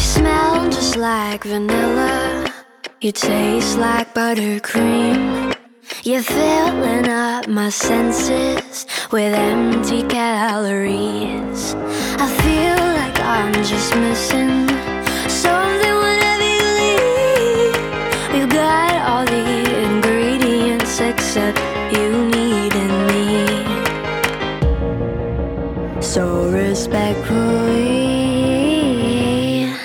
smell just like vanilla. You taste like buttercream. You're filling up my senses with empty calories. I feel like I'm just missing